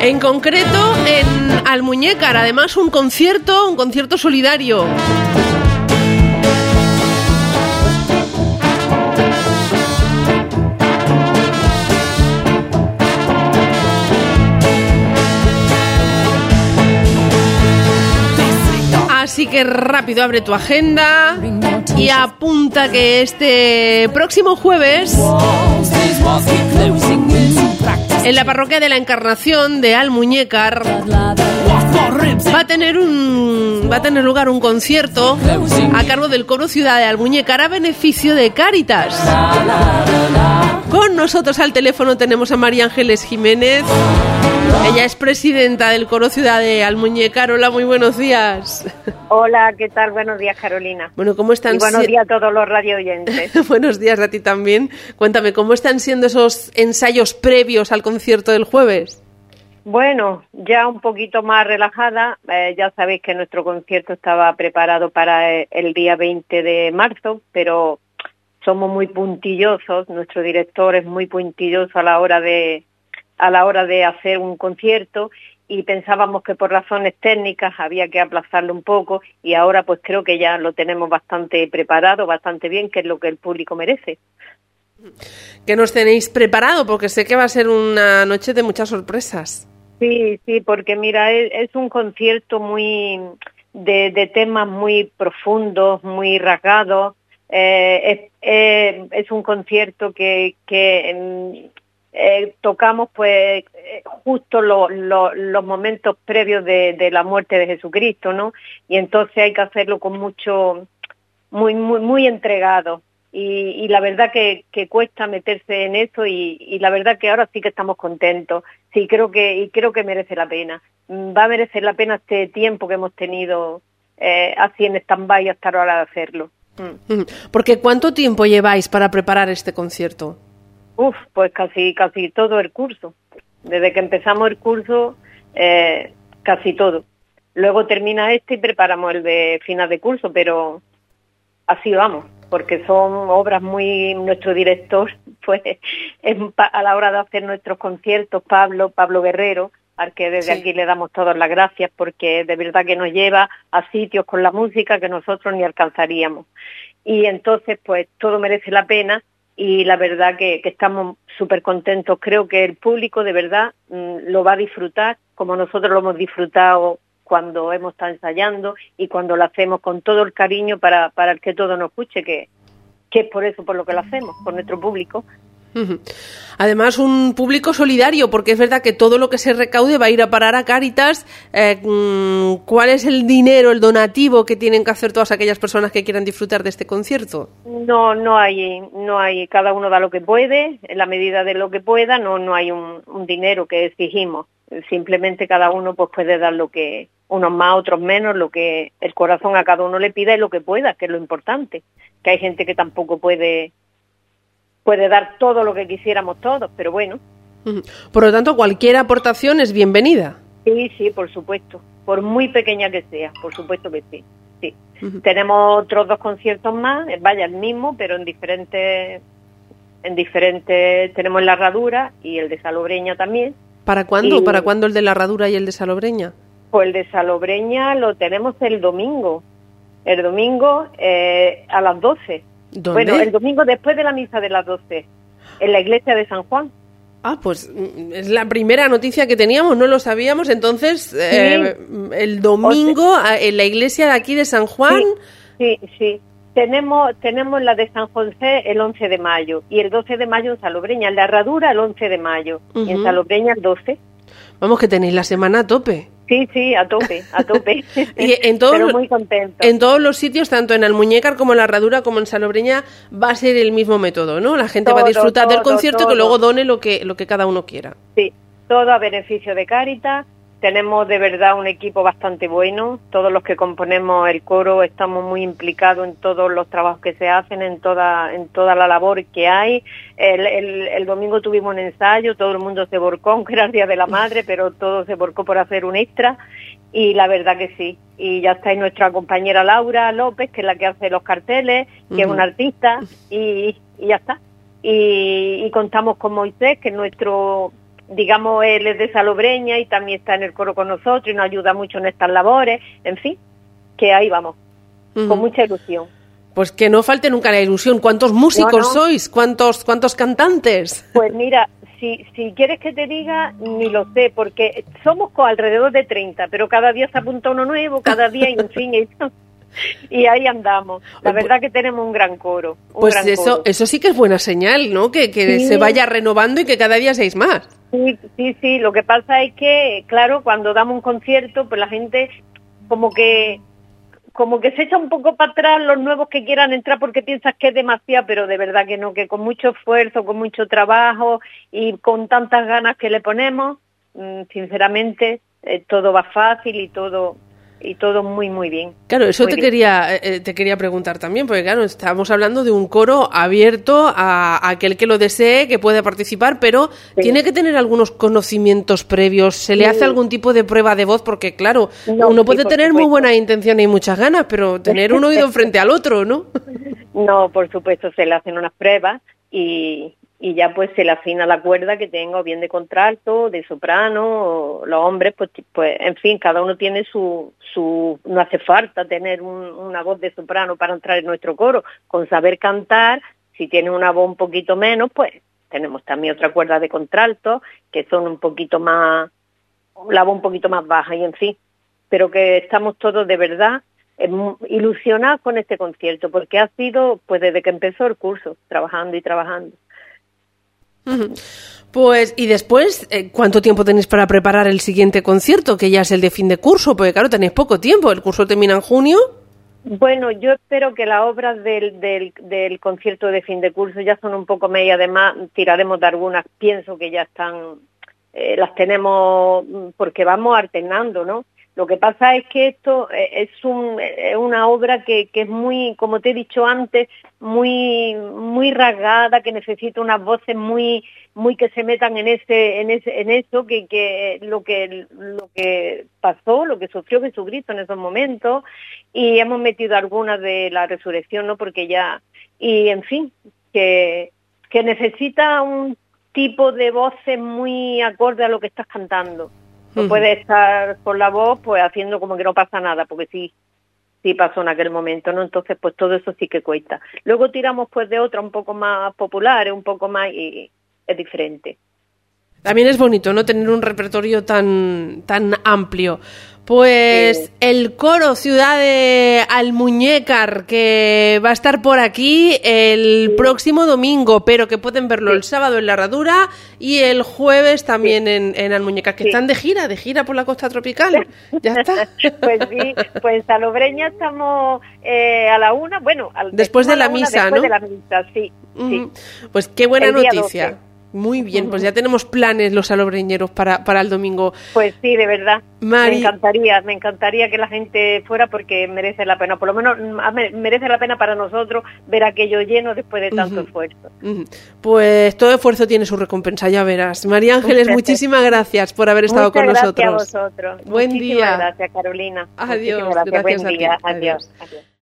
En concreto en Almuñécar, además un concierto solidario. Así que rápido abre tu agenda y apunta que este próximo jueves en la parroquia de la Encarnación de Almuñécar va a tener lugar un concierto a cargo del Coro Ciudad de Almuñécar a beneficio de Cáritas. Con nosotros al teléfono tenemos a María Ángeles Jiménez. Ella es presidenta del Coro Ciudad de Almuñécar. Hola, muy buenos días. Hola, ¿qué tal? Buenos días, Carolina. Bueno, ¿cómo están? Y buenos días a todos los radio oyentes. Buenos días a ti también. Cuéntame, ¿cómo están siendo esos ensayos previos al concierto del jueves? Bueno, ya un poquito más relajada. Ya sabéis que nuestro concierto estaba preparado para el día 20 de marzo, pero somos muy puntillosos. Nuestro director es muy puntilloso a la hora de hacer un concierto y pensábamos que por razones técnicas había que aplazarlo un poco y ahora pues creo que ya lo tenemos bastante preparado, bastante bien, que es lo que el público merece. ¿Qué nos tenéis preparado? Porque sé que va a ser una noche de muchas sorpresas. Sí, porque mira, es un concierto muy de temas muy profundos, muy rasgados. Es un concierto que tocamos pues justo los momentos previos de la muerte de Jesucristo, ¿no? Y entonces hay que hacerlo con mucho, muy entregado. Y la verdad que cuesta meterse en eso y la verdad que ahora sí que estamos contentos. Sí, creo que merece la pena. Va a merecer la pena este tiempo que hemos tenido así en stand-by hasta la hora de hacerlo. Porque ¿cuánto tiempo lleváis para preparar este concierto? Pues casi todo el curso. Desde que empezamos el curso, casi todo. Luego termina este y preparamos el de final de curso, pero así vamos, porque son obras nuestro director, pues, a la hora de hacer nuestros conciertos, Pablo Guerrero, al que desde aquí le damos todas las gracias, porque de verdad que nos lleva a sitios con la música que nosotros ni alcanzaríamos. Y entonces, pues, todo merece la pena. Y la verdad que estamos súper contentos. Creo que el público de verdad lo va a disfrutar como nosotros lo hemos disfrutado cuando hemos estado ensayando y cuando lo hacemos con todo el cariño para el que todo nos escuche, que es por eso por lo que lo hacemos, por nuestro público. Además, un público solidario, porque es verdad que todo lo que se recaude va a ir a parar a Cáritas. ¿Cuál es el dinero, el donativo que tienen que hacer todas aquellas personas que quieran disfrutar de este concierto? No hay, cada uno da lo que puede, en la medida de lo que pueda, no hay un dinero que exigimos. Simplemente cada uno pues puede dar lo que, unos más, otros menos, lo que el corazón a cada uno le pida y lo que pueda, que es lo importante. Que hay gente que tampoco puede dar todo lo que quisiéramos todos, pero bueno. Por lo tanto, cualquier aportación es bienvenida. Sí, por supuesto. Por muy pequeña que sea, por supuesto que sí. Tenemos otros 2 conciertos más, el mismo, pero en diferentes, tenemos la Herradura y el de Salobreña también. ¿Para cuándo? ¿Para cuándo el de la Herradura y el de Salobreña? Pues el de Salobreña lo tenemos el domingo. El domingo a las 12. ¿Dónde? Bueno, el domingo después de la misa de las 12, en la iglesia de San Juan. Pues es la primera noticia que teníamos, no lo sabíamos. Entonces, el domingo en la iglesia de aquí de San Juan. Sí. Tenemos la de San José el 11 de mayo y el 12 de mayo en Salobreña, en la Herradura el 11 de mayo y en Salobreña el 12. Vamos, que tenéis la semana a tope. Sí, a tope. Y pero muy contento. En todos los sitios, tanto en Almuñécar como en la Herradura como en Salobreña, va a ser el mismo método, ¿no? La gente va a disfrutar del concierto, que luego done lo que cada uno quiera. Sí, todo a beneficio de Cáritas. Tenemos de verdad un equipo bastante bueno. Todos los que componemos el coro estamos muy implicados en todos los trabajos que se hacen, en toda la labor que hay. El domingo tuvimos un ensayo, todo el mundo se volcó, aunque era el Día de la Madre, pero todo se volcó por hacer un extra. Y la verdad que sí. Y ya está ahí nuestra compañera Laura López, que es la que hace los carteles, que es una artista, y ya está. Y contamos con Moisés, que es nuestro digamos, él es de Salobreña y también está en el coro con nosotros y nos ayuda mucho en estas labores, en fin, que ahí vamos, con mucha ilusión. Pues que no falte nunca la ilusión. ¿Cuántos músicos sois? ¿Cuántos cantantes? Pues mira, si quieres que te diga, ni lo sé, porque somos alrededor de 30, pero cada día se apunta uno nuevo, cada día, y en fin, y ahí andamos. La verdad que tenemos un gran coro. Pues eso sí que es buena señal, ¿no? Que sí, se vaya renovando y que cada día seáis más. Sí. Lo que pasa es que, claro, cuando damos un concierto, pues la gente como que se echa un poco para atrás los nuevos que quieran entrar porque piensas que es demasiado, pero de verdad que no, que con mucho esfuerzo, con mucho trabajo y con tantas ganas que le ponemos, sinceramente, todo va fácil y todo muy, muy bien. Claro, eso te quería preguntar también, porque claro, estamos hablando de un coro abierto a aquel que lo desee, que puede participar, pero tiene que tener algunos conocimientos previos. ¿Se le hace algún tipo de prueba de voz? Porque claro, uno puede tener muy buena intención y muchas ganas, pero tener un oído frente al otro, ¿no? No, por supuesto, se le hacen unas pruebas y ya pues se le afina la cuerda que tenga, o bien de contralto, de soprano, los hombres, pues en fin, cada uno tiene no hace falta tener una voz de soprano para entrar en nuestro coro. Con saber cantar, si tiene una voz un poquito menos, pues tenemos también otra cuerda de contralto, que son un poquito más, la voz un poquito más baja, y en fin, pero que estamos todos de verdad ilusionados con este concierto, porque ha sido, pues desde que empezó el curso, trabajando y trabajando. Pues, y después, ¿cuánto tiempo tenéis para preparar el siguiente concierto, que ya es el de fin de curso? Porque claro, tenéis poco tiempo, el curso termina en junio. Bueno, yo espero que las obras del concierto de fin de curso ya son un poco más, y además tiraremos de algunas, pienso que ya están, las tenemos, porque vamos alternando, ¿no? Lo que pasa es que esto es una obra que es muy, como te he dicho antes, muy rasgada, que necesita unas voces muy que se metan en eso, que lo que pasó, lo que sufrió Jesucristo en esos momentos, y hemos metido algunas de la resurrección, ¿no? Porque ya, y en fin, que necesita un tipo de voces muy acorde a lo que estás cantando. No puedes estar con la voz pues haciendo como que no pasa nada, porque sí pasó en aquel momento, ¿no? Entonces pues todo eso sí que cuesta. Luego tiramos pues de otra un poco más populares, un poco más, y es diferente. También es bonito, ¿no? Tener un repertorio tan amplio. Pues el coro Ciudad de Almuñécar, que va a estar por aquí el próximo domingo, pero que pueden verlo el sábado en La Herradura y el jueves también en Almuñécar, que están de gira por la costa tropical. Ya está. Pues sí, pues en Salobreña estamos a la 1, bueno, después de la misa, ¿no? Después de la misa, sí. Pues qué buena noticia. 12. Muy bien, pues ya tenemos planes los salobreñeros para el domingo. Pues sí, de verdad. Mari... Me encantaría que la gente fuera, porque merece la pena. Por lo menos merece la pena para nosotros ver aquello lleno después de tanto esfuerzo. Pues todo esfuerzo tiene su recompensa, ya verás. María Ángeles, muchísimas gracias por haber estado con nosotros. Muchas gracias a vosotros. Buen día. Gracias, Carolina. Adiós. Gracias. Buen día. Adiós.